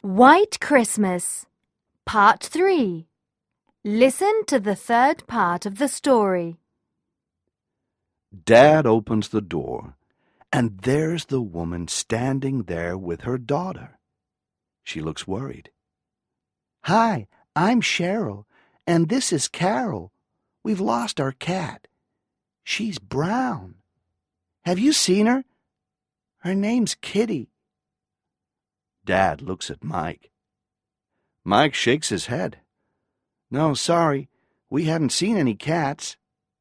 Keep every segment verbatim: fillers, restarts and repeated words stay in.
White Christmas, Part three. Listen to the third part of the story. Dad opens the door, and there's the woman standing there with her daughter. She looks worried. Hi, I'm Cheryl, and this is Carol. We've lost our cat. She's brown. Have you seen her? Her name's Kitty. Dad looks at Mike. Mike shakes his head. No, sorry, we hadn't seen any cats.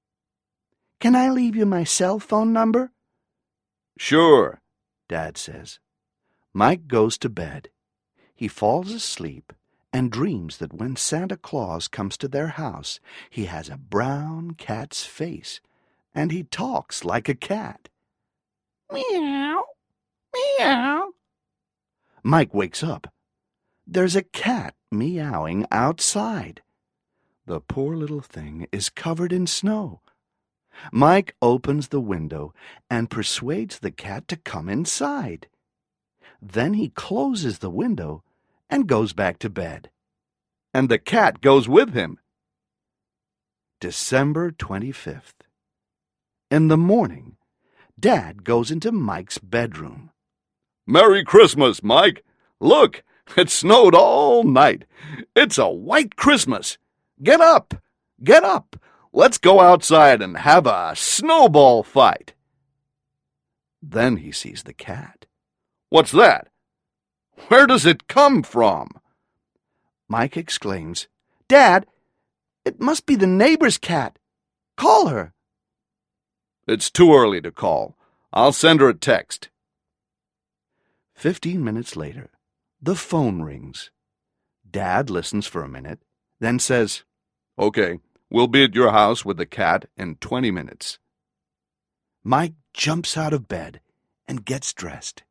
Can I leave you my cell phone number? Sure, Dad says. Mike goes to bed. He falls asleep and dreams that when Santa Claus comes to their house, he has a brown cat's face, and he talks like a cat. Meow, meow. Mike wakes up. There's a cat meowing outside. The poor little thing is covered in snow. Mike opens the window and persuades the cat to come inside. Then he closes the window and goes back to bed. And the cat goes with him. December twenty-fifth. In the morning, Dad goes into Mike's bedroom. Merry Christmas, Mike! Look, it snowed all night. It's a white Christmas. Get up! Get up! Let's go outside and have a snowball fight. Then he sees the cat. What's that? Where does it come from? Mike exclaims, Dad, it must be the neighbor's cat. Call her. It's too early to call. I'll send her a text. Fifteen minutes later, the phone rings. Dad listens for a minute, then says, Okay, we'll be at your house with the cat in twenty minutes. Mike jumps out of bed and gets dressed.